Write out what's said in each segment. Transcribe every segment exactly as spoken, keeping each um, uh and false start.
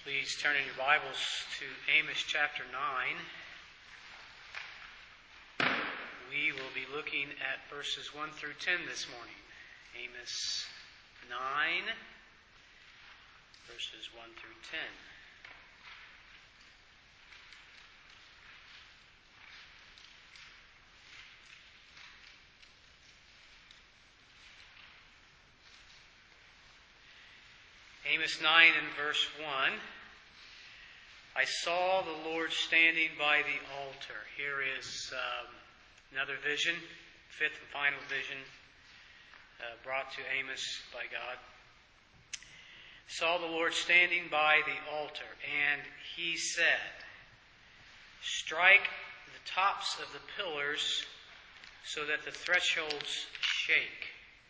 Please turn in your Bibles to Amos chapter nine. We will be looking at verses one through ten this morning. Amos nine, verses one through ten. Amos nine and verse one. I saw the Lord standing by the altar. Here is um, another vision, fifth and final vision uh, brought to Amos by God. Saw the Lord standing by the altar, and he said, strike the tops of the pillars so that the thresholds shake.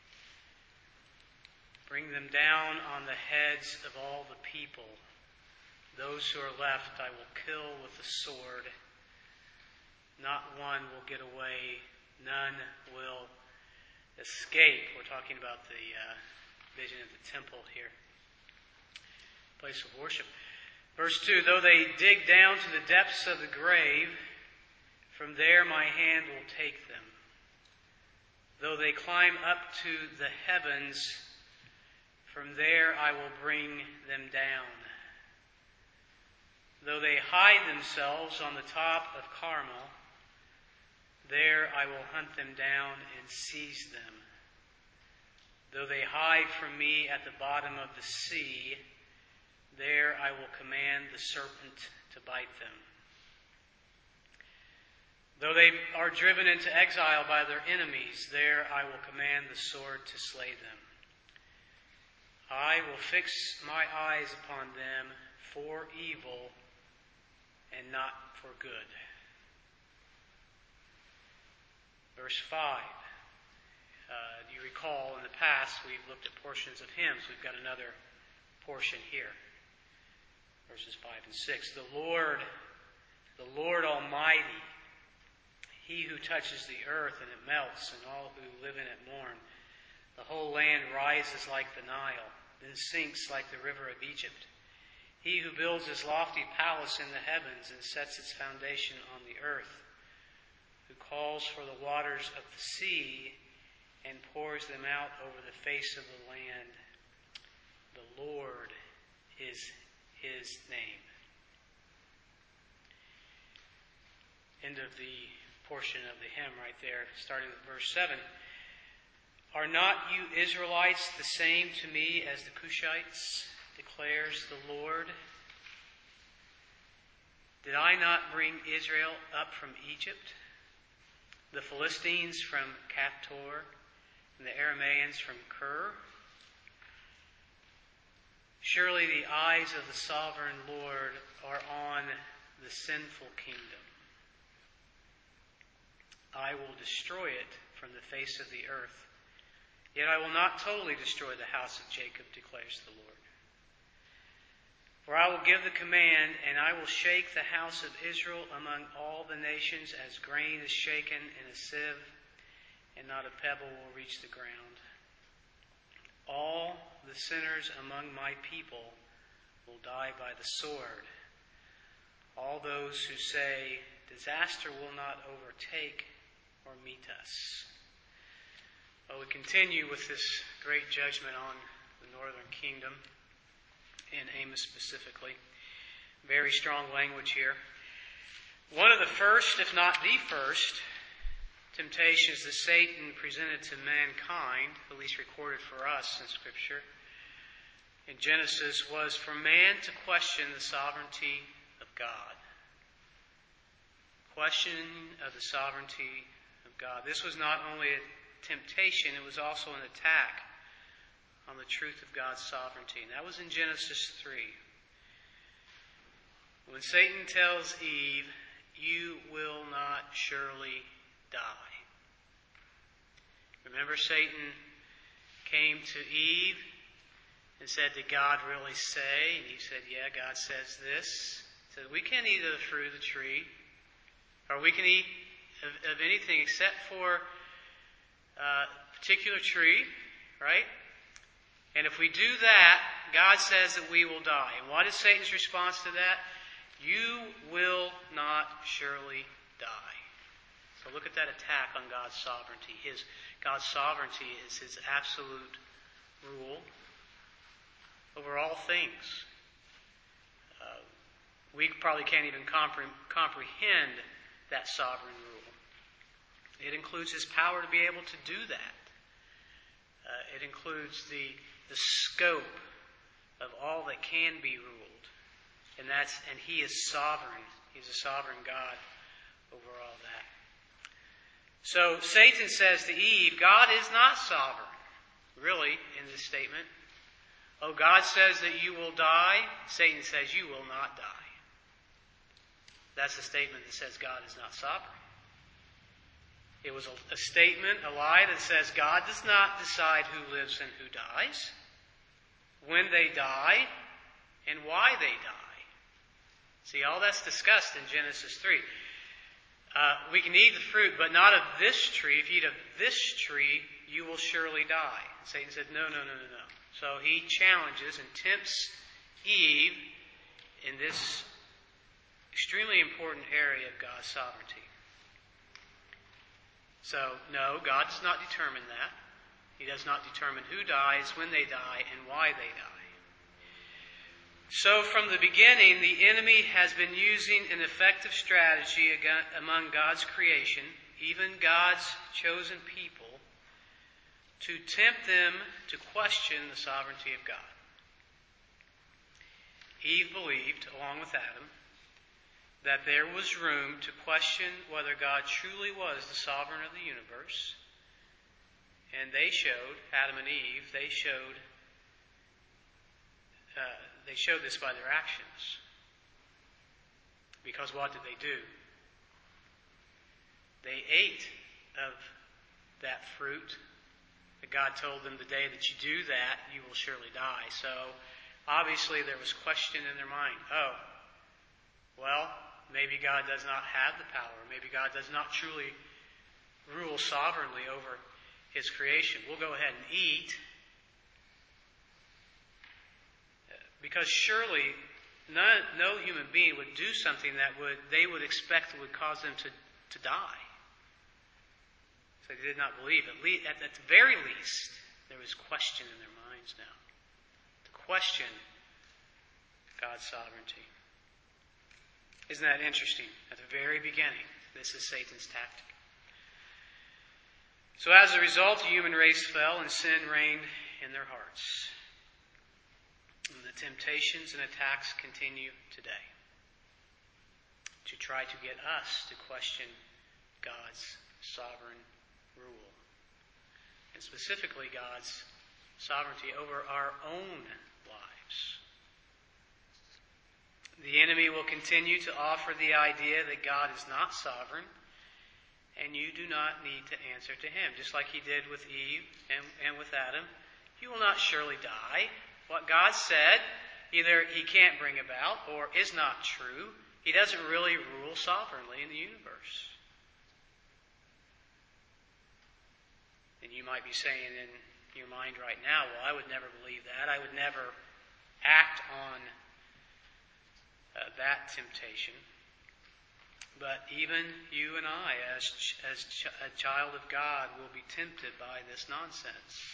Bring them down on the heads of all the people. Those who are left I will kill with the sword. Not one will get away. None will escape. We're talking about the uh, vision of the temple here. Place of worship. Verse two, though they dig down to the depths of the grave, from there my hand will take them. Though they climb up to the heavens, from there I will bring them down. Though they hide themselves on the top of Carmel, there I will hunt them down and seize them. Though they hide from me at the bottom of the sea, there I will command the serpent to bite them. Though they are driven into exile by their enemies, there I will command the sword to slay them. I will fix my eyes upon them for evil and not for good. Verse five. Uh, do you recall in the past we've looked at portions of hymns. We've got another portion here. Verses five and six. The Lord, the Lord Almighty, He who touches the earth and it melts, and all who live in it mourn. The whole land rises like the Nile, then sinks like the river of Egypt. He who builds his lofty palace in the heavens and sets its foundation on the earth, who calls for the waters of the sea and pours them out over the face of the land. The Lord is His name. End of the portion of the hymn right there, starting with verse seven. Are not you Israelites the same to me as the Cushites, declares the Lord? Did I not bring Israel up from Egypt, the Philistines from Caphtor, and the Aramaeans from Kir? Surely the eyes of the sovereign Lord are on the sinful kingdom. I will destroy it from the face of the earth. Yet I will not totally destroy the house of Jacob, declares the Lord. For I will give the command, and I will shake the house of Israel among all the nations as grain is shaken in a sieve, and not a pebble will reach the ground. All the sinners among my people will die by the sword. All those who say, disaster will not overtake or meet us. Well, we continue with this great judgment on the northern kingdom, and Amos specifically. Very strong language here. One of the first, if not the first, temptations that Satan presented to mankind, at least recorded for us in Scripture, in Genesis, was for man to question the sovereignty of God. Questioning of the sovereignty of God. This was not only a temptation, it was also an attack on the truth of God's sovereignty. And that was in Genesis three. When Satan tells Eve, you will not surely die. Remember, Satan came to Eve and said, did God really say? And Eve said, yeah, God says this. He said, we can't eat of the fruit of the tree, or we can eat of, of anything except for a particular tree, right? And if we do that, God says that we will die. And what is Satan's response to that? You will not surely die. So look at that attack on God's sovereignty. His God's sovereignty is his absolute rule over all things. Uh, we probably can't even compre- comprehend that sovereign rule. It includes his power to be able to do that. Uh, it includes the, the scope of all that can be ruled. And that's and he is sovereign. He's a sovereign God over all that. So Satan says to Eve, God is not sovereign, really, in this statement. Oh, God says that you will die. Satan says you will not die. That's a statement that says God is not sovereign. It was a, a statement, a lie that says God does not decide who lives and who dies, when they die, and why they die. See, all that's discussed in Genesis three. Uh, we can eat the fruit, but not of this tree. If you eat of this tree, you will surely die. And Satan said, no, no, no, no, no. So he challenges and tempts Eve in this extremely important area of God's sovereignty. So, no, God does not determine that. He does not determine who dies, when they die, and why they die. So from the beginning, the enemy has been using an effective strategy among God's creation, even God's chosen people, to tempt them to question the sovereignty of God. Eve believed, along with Adam, that there was room to question whether God truly was the sovereign of the universe. And they showed, Adam and Eve, they showed uh, they showed this by their actions. Because what did they do? They ate of that fruit that God told them, the day that you do that, you will surely die. So, obviously there was question in their mind. Oh, well, maybe God does not have the power. Maybe God does not truly rule sovereignly over his creation. We'll go ahead and eat. Because surely none, no human being would do something that would they would expect would cause them to, to die. So they did not believe. At, least, at, at the very least, there was question in their minds now. To question God's sovereignty. Isn't that interesting? At the very beginning, this is Satan's tactic. So as a result, the human race fell and sin reigned in their hearts. And the temptations and attacks continue today to try to get us to question God's sovereign rule. And specifically God's sovereignty over our own lives. The enemy will continue to offer the idea that God is not sovereign and you do not need to answer to him. Just like he did with Eve and, and with Adam. You will not surely die. What God said, either he can't bring about or is not true. He doesn't really rule sovereignly in the universe. And you might be saying in your mind right now, well, I would never believe that. I would never act on uh, that temptation. But even you and I, as, ch- as ch- a child of God, will be tempted by this nonsense.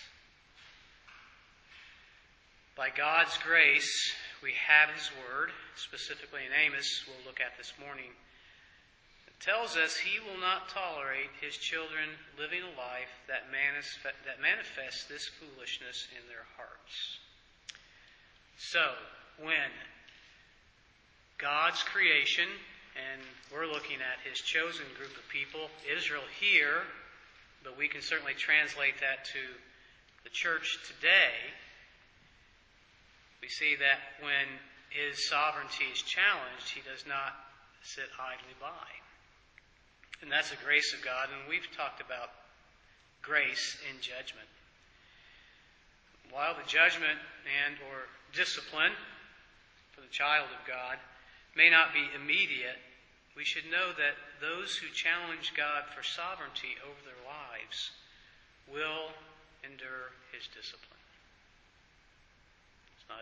By God's grace, we have his word, specifically in Amos, we'll look at this morning. It tells us he will not tolerate his children living a life that, manif- that manifests this foolishness in their hearts. So, when God's creation, and we're looking at his chosen group of people, Israel here, but we can certainly translate that to the church today. We see that when his sovereignty is challenged, he does not sit idly by. And that's the grace of God, and we've talked about grace in judgment. While the judgment and or discipline for the child of God may not be immediate, we should know that those who challenge God for sovereignty over their lives will endure his discipline.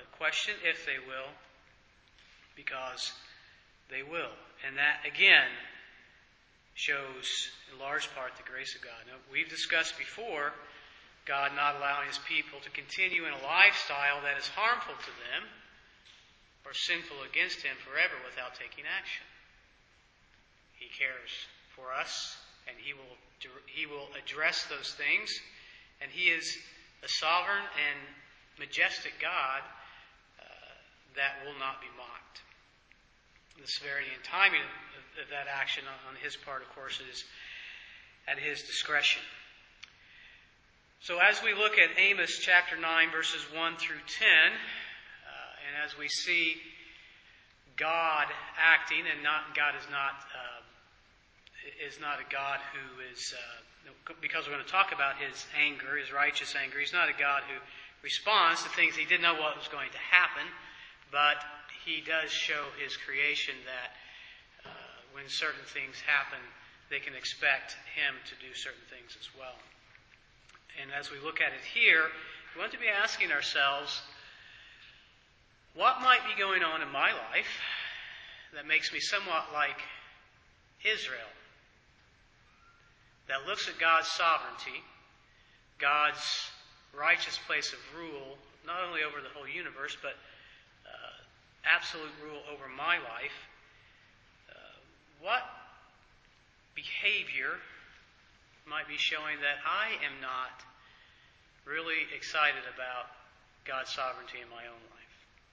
question if they will, because they will. And that, again, shows in large part the grace of God. Now, we've discussed before God not allowing His people to continue in a lifestyle that is harmful to them or sinful against Him forever without taking action. He cares for us, and He will He will address those things, and He is a sovereign and majestic God uh, that will not be mocked. The severity and timing of, of that action on, on His part, of course, is at His discretion. So as we look at Amos chapter nine, verses one through ten, uh, and as we see God acting, and not God is not uh, is not a God who is, uh, because we're going to talk about His anger, His righteous anger, He's not a God who responds to things He didn't know what was going to happen, but He does show His creation that uh, when certain things happen, they can expect Him to do certain things as well. And as we look at it here, we want to be asking ourselves, what might be going on in my life that makes me somewhat like Israel, that looks at God's sovereignty, God's righteous place of rule, not only over the whole universe, but uh, absolute rule over my life. Uh, what behavior might be showing that I am not really excited about God's sovereignty in my own life?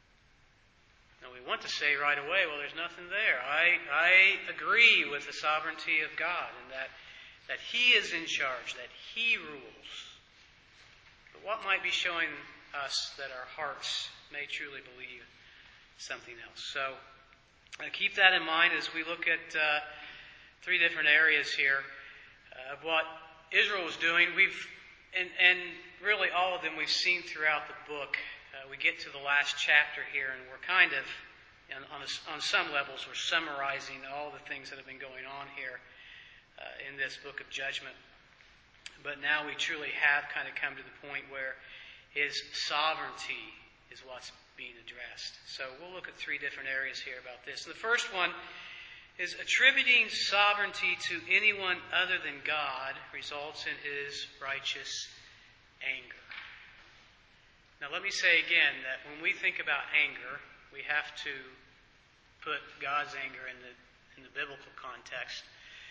Now, we want to say right away, well, there's nothing there. I, I agree with the sovereignty of God and that, that He is in charge, that He rules. But what might be showing us that our hearts may truly believe something else? So uh, keep that in mind as we look at uh, three different areas here uh, of what Israel was doing. We've and, and really all of them we've seen throughout the book. Uh, we get to the last chapter here, and we're kind of, on, a, on some levels, we're summarizing all the things that have been going on here uh, in this book of judgment. But now we truly have kind of come to the point where His sovereignty is what's being addressed. So we'll look at three different areas here about this. The first one is attributing sovereignty to anyone other than God results in His righteous anger. Now let me say again that when we think about anger, we have to put God's anger in the in the biblical context.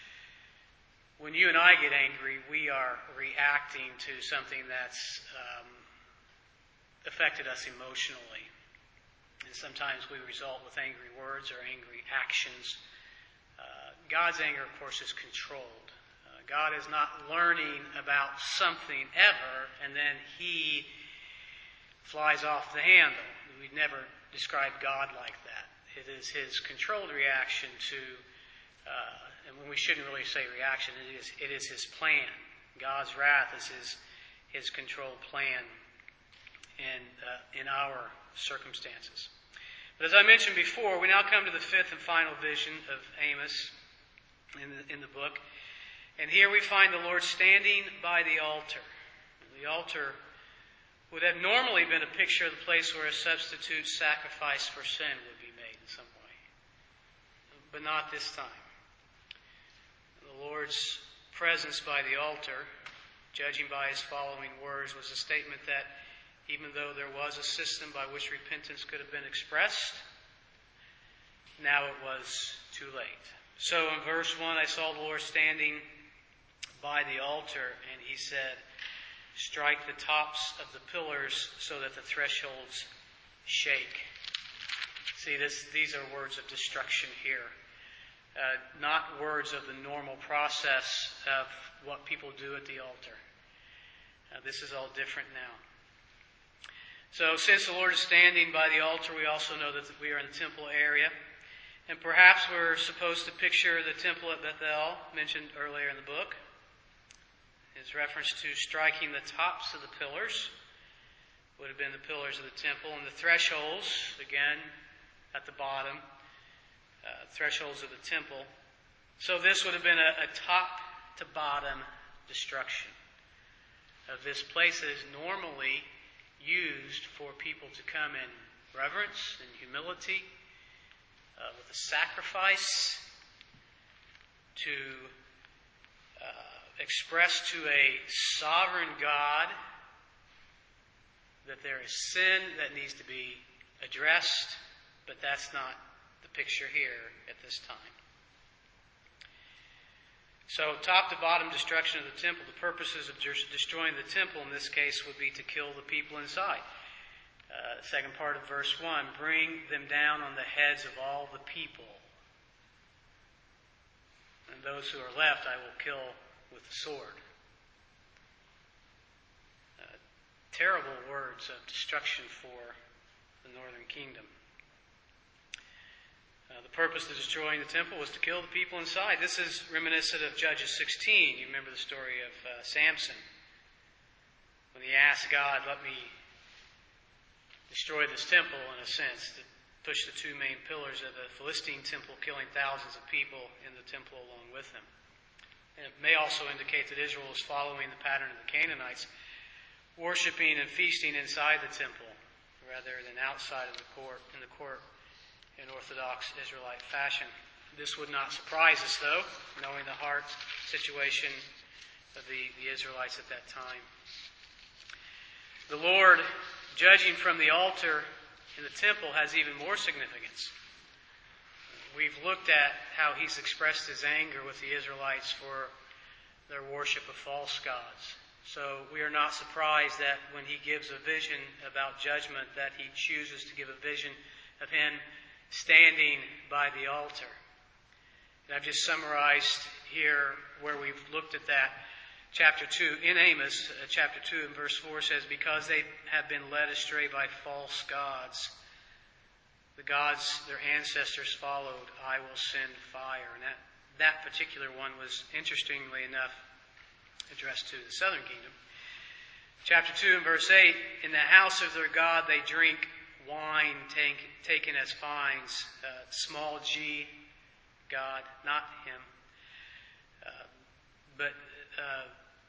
When you and I get angry, we are reacting to something that's um, affected us emotionally. And sometimes we result with angry words or angry actions. Uh, God's anger, of course, is controlled. Uh, God is not learning about something ever, and then He flies off the handle. We'd never describe God like that. It is His controlled reaction to, uh, and when we shouldn't really say reaction, it is it is His plan. God's wrath is His His controlled plan in uh, in our circumstances. But as I mentioned before, we now come to the fifth and final vision of Amos in the, in the book. And here we find the Lord standing by the altar. The altar would have normally been a picture of the place where a substitute sacrifice for sin would be made in some way. But not this time. The Lord's presence by the altar, judging by His following words, was a statement that even though there was a system by which repentance could have been expressed, now it was too late. So in verse one, I saw the Lord standing by the altar, and He said, strike the tops of the pillars so that the thresholds shake. See, this, these are words of destruction here. Uh, not words of the normal process of what people do at the altar. Uh, this is all different now. So since the Lord is standing by the altar, we also know that we are in the temple area. And perhaps we're supposed to picture the temple at Bethel, mentioned earlier in the book. His reference to striking the tops of the pillars would have been the pillars of the temple. And the thresholds, again, at the bottom, uh, thresholds of the temple. So this would have been a, a top-to-bottom destruction of this place that is normally used for people to come in reverence and humility, uh, with a sacrifice, to uh, express to a sovereign God that there is sin that needs to be addressed, but that's not the picture here at this time. So, top to bottom destruction of the temple. The purposes of destroying the temple in this case would be to kill the people inside. Uh, second part of verse one, bring them down on the heads of all the people. And those who are left I will kill with the sword. Uh, terrible words of destruction for the northern kingdom. Uh, the purpose of destroying the temple was to kill the people inside. This is reminiscent of Judges sixteen. You remember the story of uh, Samson. When he asked God, let me destroy this temple, in a sense, to push the two main pillars of the Philistine temple, killing thousands of people in the temple along with him. And it may also indicate that Israel was following the pattern of the Canaanites, worshiping and feasting inside the temple rather than outside of the court, in the court, in Orthodox Israelite fashion. This would not surprise us, though, knowing the heart situation of the, the Israelites at that time. The Lord, judging from the altar in the temple, has even more significance. We've looked at how he's expressed his anger with the Israelites for their worship of false gods. So we are not surprised that when he gives a vision about judgment, that he chooses to give a vision of him standing by the altar. And I've just summarized here where we've looked at that. Chapter two, in Amos, uh, chapter two and verse four says, because they have been led astray by false gods, the gods their ancestors followed, I will send fire. And that, that particular one was, interestingly enough, addressed to the southern kingdom. Chapter two and verse eight, in the house of their God they drink wine take, taken as fines, uh, small g, God, not him, uh, but uh,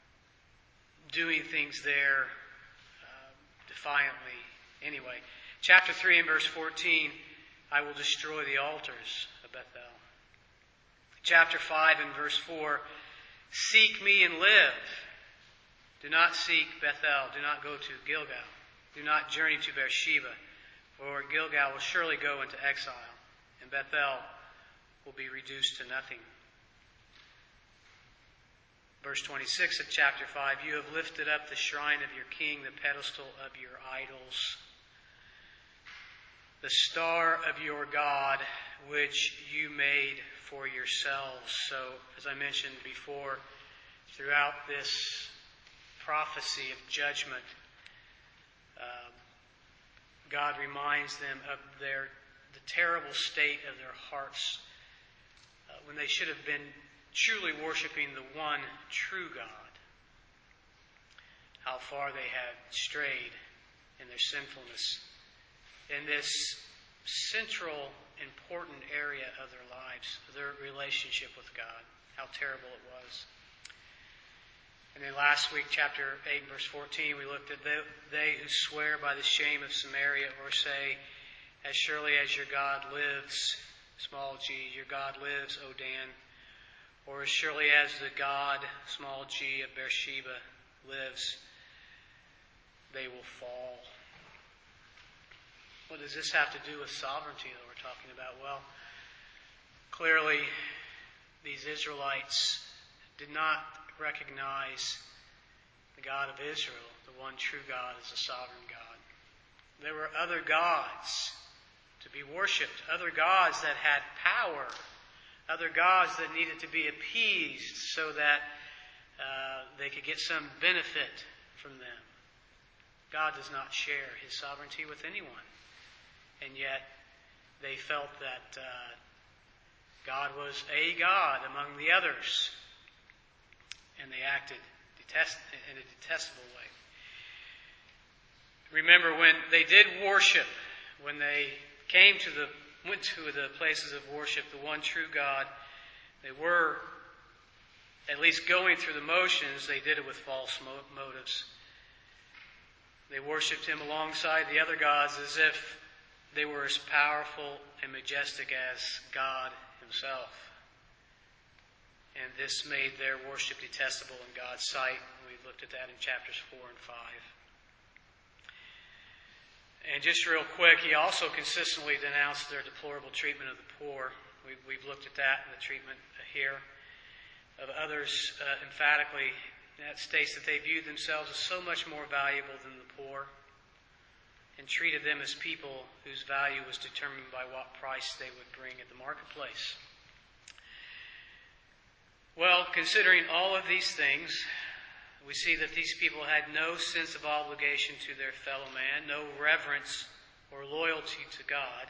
doing things there uh, defiantly. Anyway, chapter three and verse fourteen, I will destroy the altars of Bethel. Chapter five and verse four, seek me and live. Do not seek Bethel. Do not go to Gilgal. Do not journey to Beersheba. For Gilgal will surely go into exile, and Bethel will be reduced to nothing. Verse twenty-six of chapter five, you have lifted up the shrine of your king, the pedestal of your idols, the star of your God, which you made for yourselves. So, as I mentioned before, throughout this prophecy of judgment, uh, God reminds them of their the terrible state of their hearts uh, when they should have been truly worshiping the one true God. How far they had strayed in their sinfulness in this central, important area of their lives, their relationship with God. How terrible it was. And then last week, chapter eight, verse fourteen, we looked at they, they who swear by the shame of Samaria, or say, as surely as your God lives, small g, your God lives, O Dan, or as surely as the God, small g, of Beersheba lives, they will fall. What does this have to do with sovereignty that we're talking about? Well, clearly, these Israelites did not recognize the God of Israel, the one true God, as a sovereign God. There were other gods to be worshipped, other gods that had power, other gods that needed to be appeased so that uh, they could get some benefit from them. God does not share his sovereignty with anyone. And yet, they felt that uh, God was a God among the others. And they acted detest- in a detestable way. Remember, when they did worship, when they came to the, went to the places of worship, the one true God, they were at least going through the motions. They did it with false mo- motives. They worshipped him alongside the other gods as if they were as powerful and majestic as God himself. And this made their worship detestable in God's sight. We looked at that in chapters four and five. And just real quick, he also consistently denounced their deplorable treatment of the poor. We've, we've looked at that in the treatment here of others uh, emphatically. That states that they viewed themselves as so much more valuable than the poor and treated them as people whose value was determined by what price they would bring at the marketplace. Well, considering all of these things, we see that these people had no sense of obligation to their fellow man, no reverence or loyalty to God.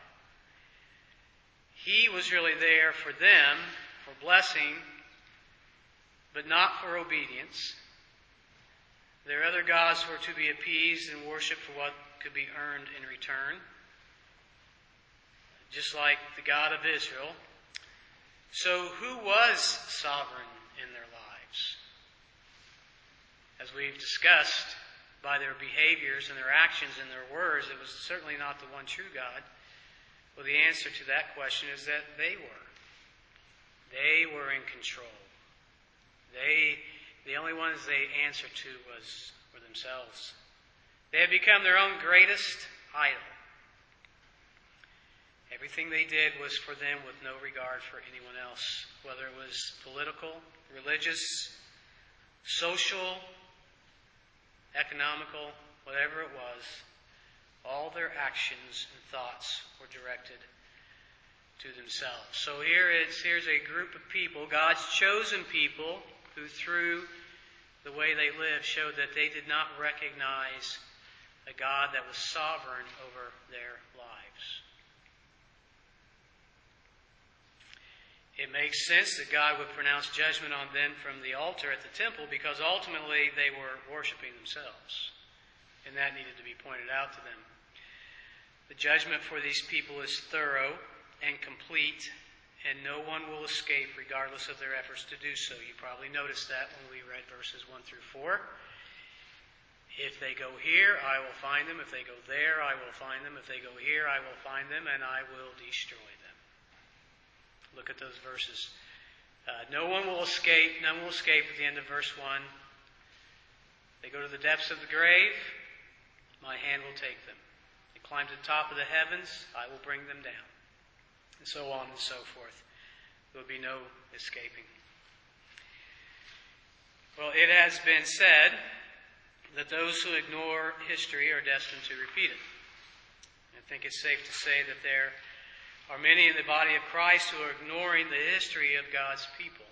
He was really there for them, for blessing, but not for obedience. Their other gods were to be appeased and worshipped for what could be earned in return, just like the God of Israel. So who was sovereign in their lives? As we've discussed, by their behaviors and their actions and their words, it was certainly not the one true God. Well, the answer to that question is that they were. They were in control. They, the only ones they answered to was were themselves. They had become their own greatest idol. Everything they did was for them with no regard for anyone else, whether it was political, religious, social, economical, whatever it was. All their actions and thoughts were directed to themselves. So here it's here's a group of people, God's chosen people, who through the way they lived showed that they did not recognize a God that was sovereign over their lives. It makes sense that God would pronounce judgment on them from the altar at the temple because ultimately they were worshiping themselves. And that needed to be pointed out to them. The judgment for these people is thorough and complete, and no one will escape regardless of their efforts to do so. You probably noticed that when we read verses one through four. If they go here, I will find them. If they go there, I will find them. If they go here, I will find them, and I will destroy them. Look at those verses. Uh, no one will escape. None will escape at the end of verse one. They go to the depths of the grave, my hand will take them. They climb to the top of the heavens, I will bring them down. And so on and so forth. There will be no escaping. Well, it has been said that those who ignore history are destined to repeat it. I think it's safe to say that there are many in the body of Christ who are ignoring the history of God's people.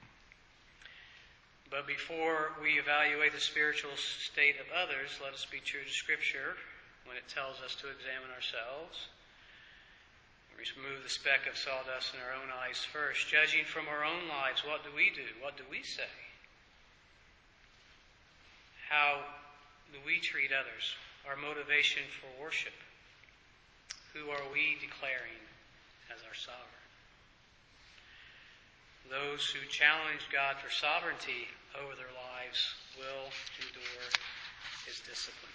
But before we evaluate the spiritual state of others, let us be true to Scripture when it tells us to examine ourselves. We remove the speck of sawdust in our own eyes first. Judging from our own lives, what do we do? What do we say? How do we treat others? Our motivation for worship. Who are we declaring as our sovereign? Those who challenge God for sovereignty over their lives will endure His discipline.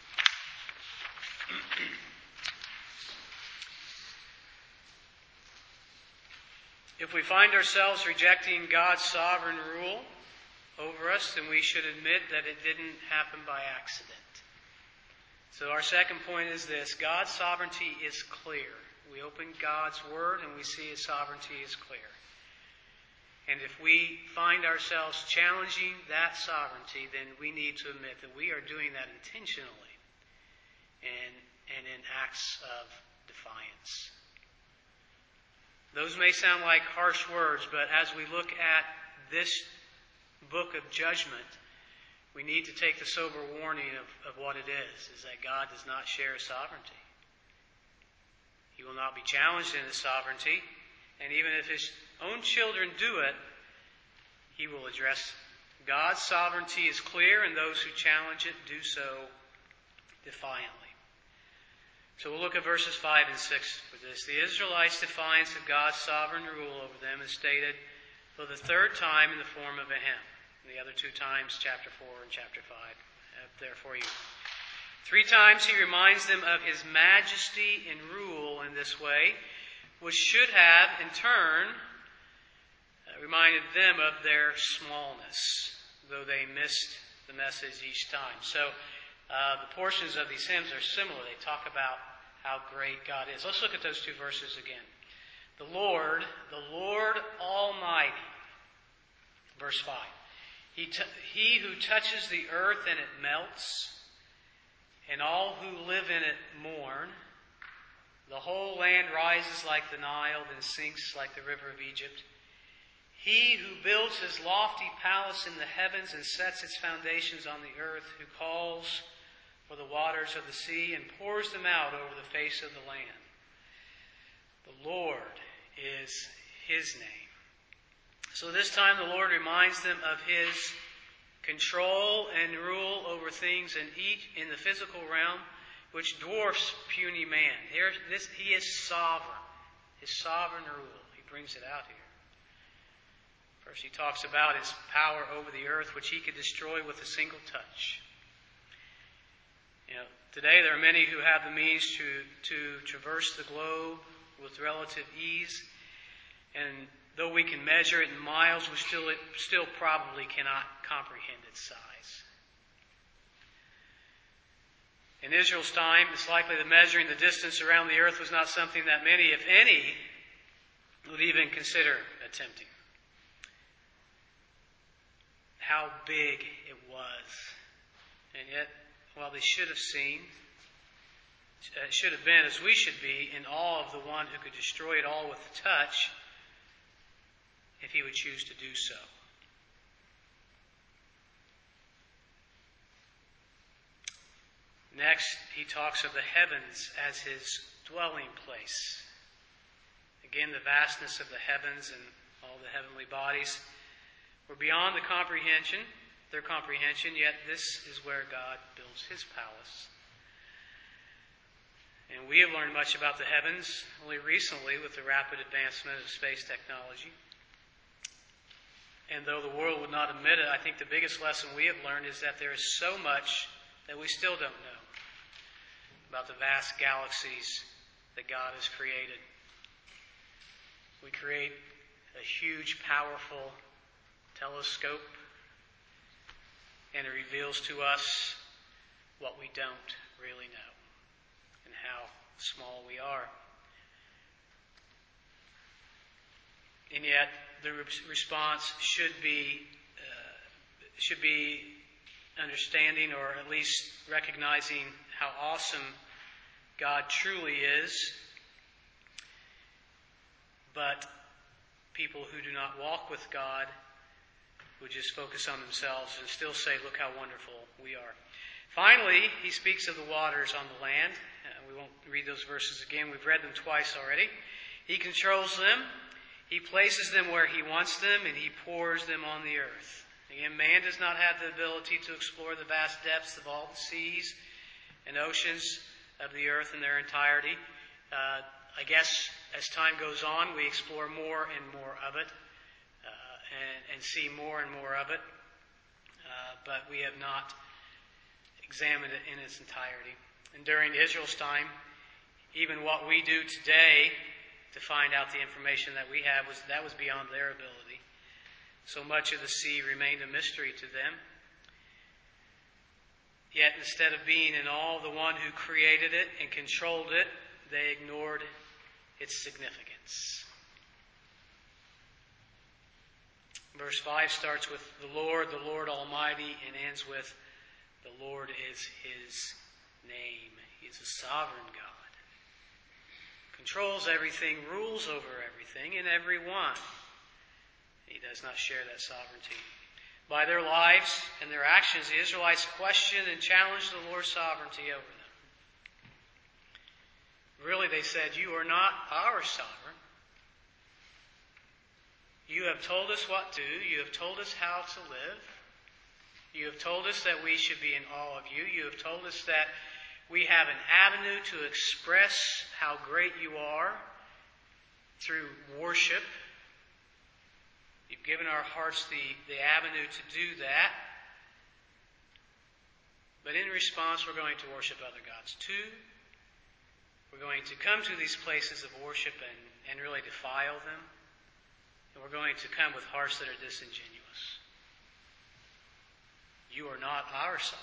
If we find ourselves rejecting God's sovereign rule over us, then we should admit that it didn't happen by accident. So our second point is this: God's sovereignty is clear. We open God's Word and we see His sovereignty is clear. And if we find ourselves challenging that sovereignty, then we need to admit that we are doing that intentionally and, and in acts of defiance. Those may sound like harsh words, but as we look at this book of judgment, we need to take the sober warning of, of what it is, is that God does not share His sovereignty. He will not be challenged in His sovereignty, and even if His own children do it, He will address it. God's sovereignty is clear, and those who challenge it do so defiantly. So we'll look at verses five and six for this. The Israelites' defiance of God's sovereign rule over them is stated for the third time in the form of a hymn. The other two times, chapter four and chapter five, up there for you. Three times he reminds them of his majesty and rule in this way, which should have, in turn, reminded them of their smallness, though they missed the message each time. So uh, the portions of these hymns are similar. They talk about how great God is. Let's look at those two verses again. The Lord, the Lord Almighty, verse five. He, t- he who touches the earth and it melts, and all who live in it mourn. The whole land rises like the Nile, then sinks like the river of Egypt. He who builds his lofty palace in the heavens and sets its foundations on the earth, who calls for the waters of the sea and pours them out over the face of the land. The Lord is his name. So this time the Lord reminds them of his control and rule over things in each in the physical realm, which dwarfs puny man. Here, this, he is sovereign. His sovereign rule. He brings it out here. First, he talks about his power over the earth, which he could destroy with a single touch. You know, today there are many who have the means to, to traverse the globe with relative ease, and though we can measure it in miles, we still, still probably cannot comprehend its size. In Israel's time, it's likely that measuring the distance around the earth was not something that many, if any, would even consider attempting. How big it was. And yet, while they should have seen, it should have been, as we should be, in awe of the one who could destroy it all with a touch, if he would choose to do so. Next, he talks of the heavens as his dwelling place. Again, the vastness of the heavens and all the heavenly bodies were beyond the comprehension, their comprehension, yet this is where God builds his palace. And we have learned much about the heavens only recently with the rapid advancement of space technology. And though the world would not admit it, I think the biggest lesson we have learned is that there is so much that we still don't know about the vast galaxies that God has created. We create a huge, powerful telescope, and it reveals to us what we don't really know and how small we are. And yet, the re- response should be uh, should be understanding, or at least recognizing how awesome God truly is. But people who do not walk with God would just focus on themselves and still say, look how wonderful we are. Finally, he speaks of the waters on the land. Uh, we won't read those verses again. We've read them twice already. He controls them. He places them where he wants them, and he pours them on the earth. Again, man does not have the ability to explore the vast depths of all the seas and oceans of the earth in their entirety. Uh, I guess as time goes on, we explore more and more of it. And, and see more and more of it, uh, but we have not examined it in its entirety. And during Israel's time, even what we do today to find out the information that we have, was that was beyond their ability. So much of the sea remained a mystery to them. Yet instead of being in awe of the one who created it and controlled it, they ignored its significance. Verse five starts with the Lord, the Lord Almighty, and ends with the Lord is his name. He is a sovereign God. Controls everything, rules over everything and everyone. He does not share that sovereignty. By their lives and their actions, the Israelites questioned and challenged the Lord's sovereignty over them. Really, they said, you are not our sovereign. You have told us what to do. You have told us how to live. You have told us that we should be in awe of you. You have told us that we have an avenue to express how great you are through worship. You've given our hearts the, the avenue to do that. But in response, we're going to worship other gods too. We're going to come to these places of worship and, and really defile them. And we're going to come with hearts that are disingenuous. You are not our sovereign.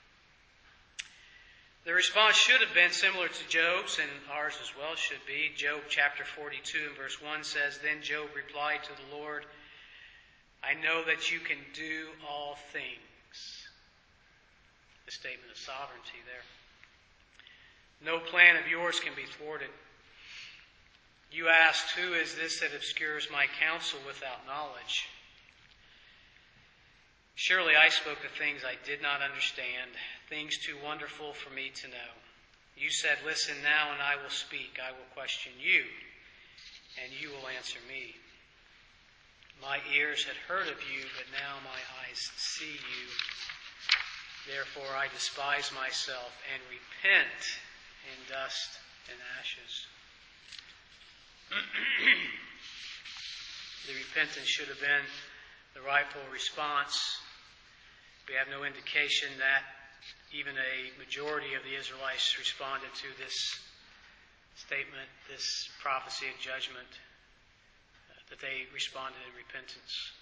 The response should have been similar to Job's, and ours as well should be. Job chapter forty-two and verse one says, Then Job replied to the Lord, I know that you can do all things. The statement of sovereignty there. No plan of yours can be thwarted. You asked, Who is this that obscures my counsel without knowledge? Surely I spoke of things I did not understand, things too wonderful for me to know. You said, Listen now, and I will speak. I will question you, and you will answer me. My ears had heard of you, but now my eyes see you. Therefore I despise myself and repent in dust and ashes. The repentance should have been the rightful response. We have no indication that even a majority of the Israelites responded to this statement, this prophecy of judgment, uh, that they responded in repentance.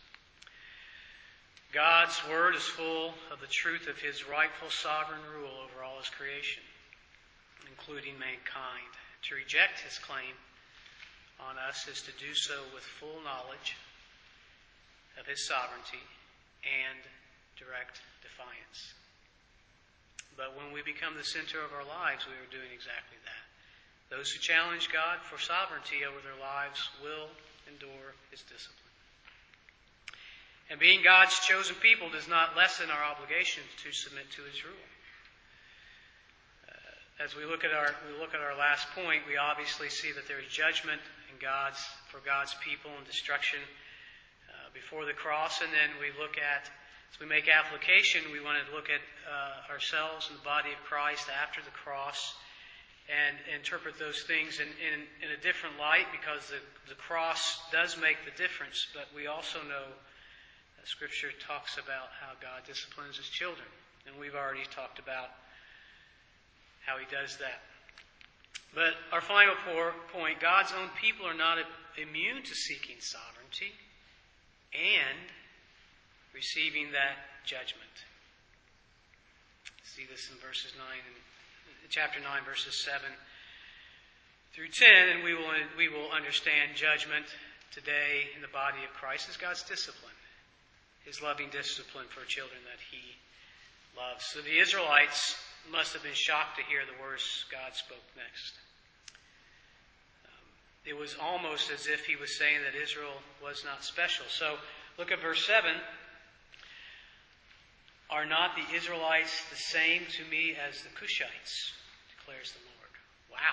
God's word is full of the truth of his rightful sovereign rule over all his creation, including mankind. To reject his claim on us is to do so with full knowledge of his sovereignty and direct defiance. But when we become the center of our lives, we are doing exactly that. Those who challenge God for sovereignty over their lives will endure his discipline. And being God's chosen people does not lessen our obligation to submit to his rule. Uh, as we look at our we look at our last point, we obviously see that there is judgment in God's for God's people and destruction uh, before the cross, and then we look at as we make application, we want to look at uh, ourselves and the body of Christ after the cross and interpret those things in, in, in a different light, because the, the cross does make the difference, but we also know that Scripture talks about how God disciplines his children, and we've already talked about how he does that. But our final point, God's own people are not immune to seeking sovereignty and receiving that judgment. See this in verses nine and chapter nine, verses seven through ten, and we will we will understand judgment today in the body of Christ as God's discipline, his loving discipline for children that he loves. So the Israelites must have been shocked to hear the words God spoke next. Um, it was almost as if he was saying that Israel was not special. So look at verse seven. Are not the Israelites the same to me as the Cushites, declares the Lord. Wow.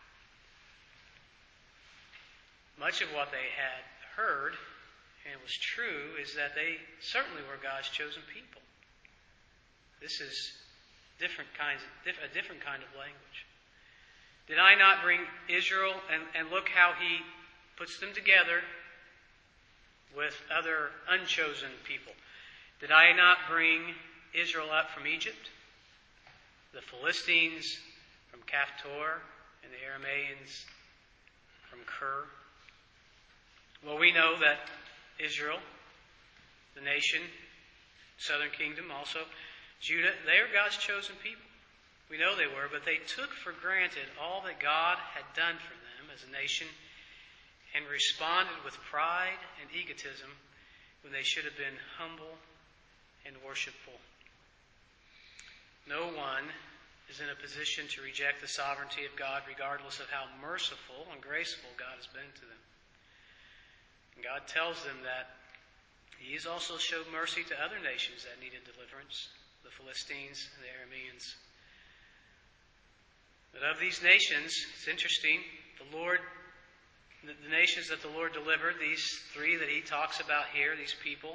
Much of what they had heard, and it was true, is that they certainly were God's chosen people. This is different kinds of, a different kind of language. Did I not bring Israel, and, and look how he puts them together with other unchosen people. Did I not bring Israel up from Egypt? The Philistines from Caphtor, and the Arameans from Kir. Well, we know that Israel, the nation, southern kingdom also, Judah, they are God's chosen people. We know they were, but they took for granted all that God had done for them as a nation and responded with pride and egotism when they should have been humble and worshipful. No one is in a position to reject the sovereignty of God regardless of how merciful and graceful God has been to them. And God tells them that He has also showed mercy to other nations that needed deliverance, the Philistines and the Arameans. But of these nations, it's interesting, the Lord, the, the nations that the Lord delivered, these three that He talks about here, these people,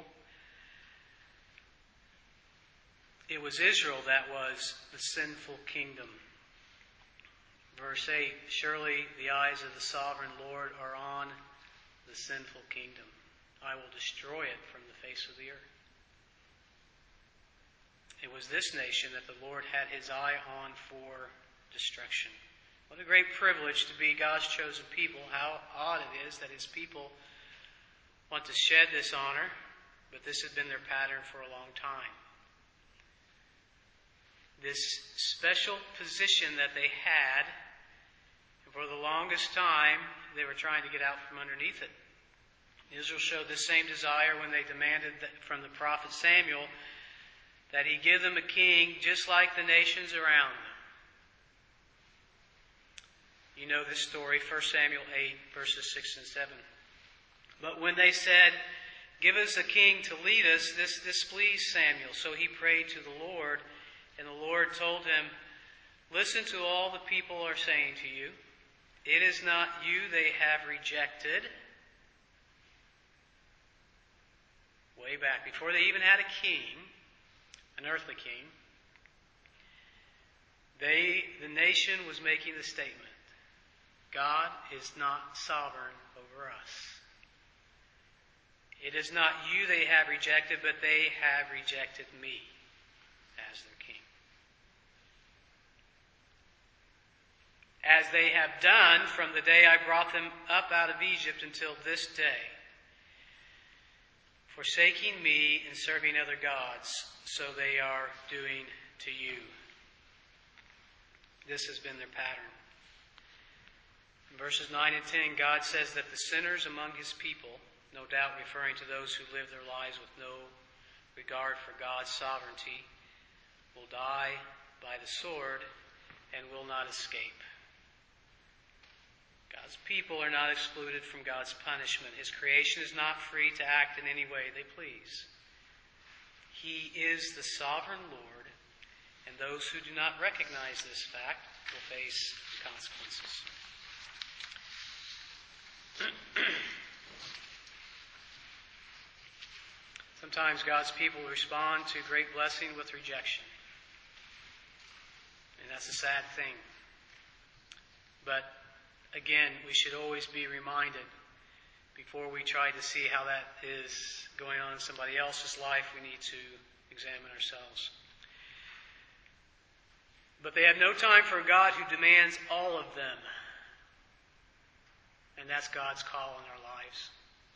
it was Israel that was the sinful kingdom. Verse eight, surely the eyes of the sovereign Lord are on the sinful kingdom. I will destroy it from the face of the earth. it was this nation that the Lord had his eye on for destruction. What a great privilege to be God's chosen people. How odd it is that his people want to shed this honor, but this had been their pattern for a long time. This special position that they had, and for the longest time, they were trying to get out from underneath it. Israel showed the same desire when they demanded from the prophet Samuel that he give them a king just like the nations around them. You know this story, First Samuel eight, verses six and seven. But when they said, give us a king to lead us, this displeased Samuel. So he prayed to the Lord, and the Lord told him, listen to all the people are saying to you. It is not you they have rejected. Way back, before they even had a king, an earthly king, they, the nation was making the statement, God is not sovereign over us. It is not you they have rejected, but they have rejected me as their king. As they have done from the day I brought them up out of Egypt until this day, forsaking me and serving other gods, so they are doing to you. This has been their pattern. In verses nine and ten, God says that the sinners among his people, no doubt referring to those who live their lives with no regard for God's sovereignty, will die by the sword and will not escape. God's people are not excluded from God's punishment. His creation is not free to act in any way they please. He is the sovereign Lord, and those who do not recognize this fact will face consequences. Sometimes God's people respond to great blessing with rejection. And that's a sad thing. But again, we should always be reminded, before we try to see how that is going on in somebody else's life, we need to examine ourselves. But they have no time for a God who demands all of them. And that's God's call in our lives.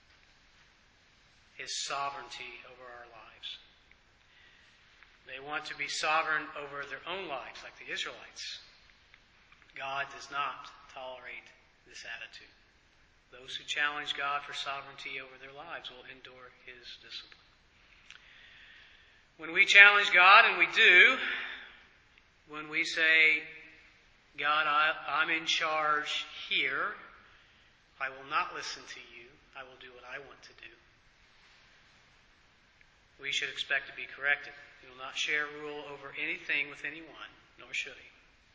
His sovereignty over our lives. They want to be sovereign over their own lives, like the Israelites. God does not tolerate this attitude. Those who challenge God for sovereignty over their lives will endure his discipline. When we challenge God, and we do, when we say, God, I, I'm in charge here, I will not listen to you, I will do what I want to do, we should expect to be corrected. He will not share rule over anything with anyone, nor should he.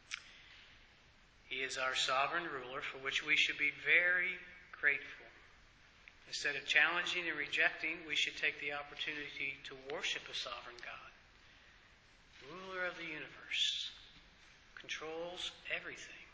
He is our sovereign ruler, for which we should be very grateful. Instead of challenging and rejecting, we should take the opportunity to worship a sovereign God, ruler of the universe, controls everything.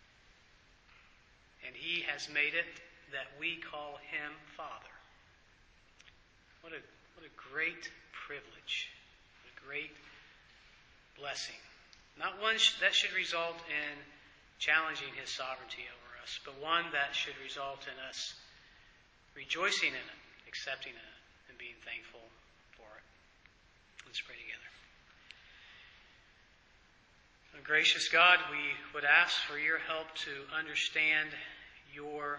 And he has made it that we call him Father. What a, what a great privilege, what a great blessing. Not one that should result in challenging his sovereignty over us, but one that should result in us rejoicing in it, accepting it, and being thankful for it. Let's pray together. Oh, gracious God, we would ask for your help to understand your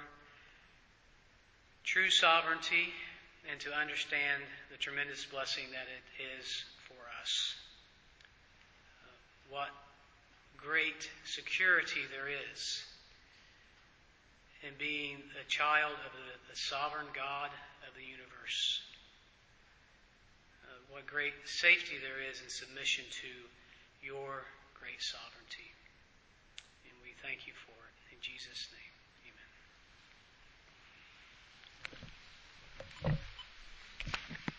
true sovereignty and to understand the tremendous blessing that it is for us. Uh, what great security there is in being a child of the, the sovereign God of the universe. Uh, what great safety there is in submission to your great sovereignty. And we thank you for it. In Jesus' name.